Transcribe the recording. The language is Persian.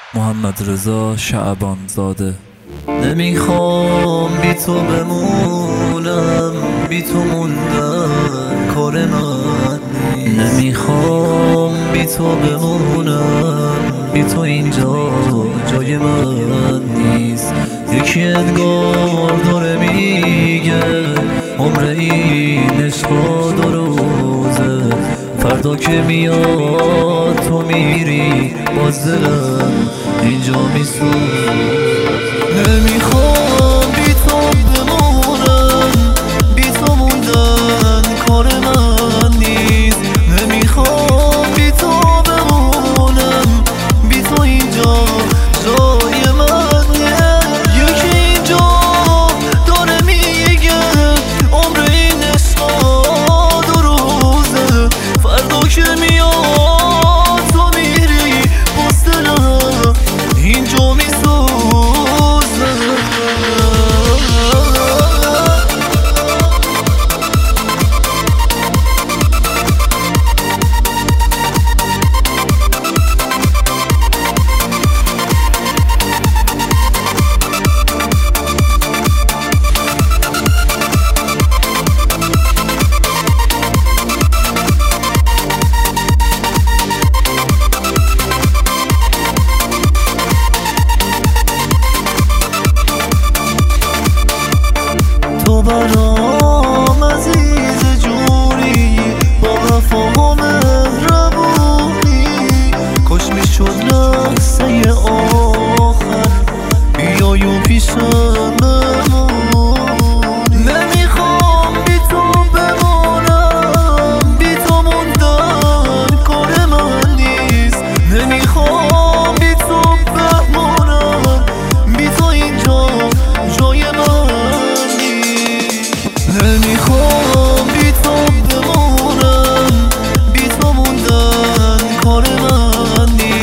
محمد رضا شعبان زاده. نمیخوام بی تو بمونم، بی تو موندن کار من نیست. نمیخوام بی تو بمونم، بی تو اینجا جای من نیست. یکی انگار داره میگه عمر این عشقا 2 روزه، فردا که میاد تو میری باز دلم اینجا میسوزه. نمیخوام بی تو بمونم، بی تو موندن کار من نیست. نمیخوام بی تو بمونم، بی تو اینجا جای من نیست. یکی اینجا داره میگه عمر این عشقا 2 روزه، فردا که میاد تو میری باز دلم اینجا میسوزه. تو برام عزیز جوری، با وفا و مهربونی، کاش میشد لحظه آخر بیای و پیشم بمونی. نمیخوام بی تو بمونم، بی تو موندن کار من نیست. نمیخوام بی تو بمونم، بی تو اینجا جای من. نمیخوام بی تو بمونم، بی تو موندن کار من نیست.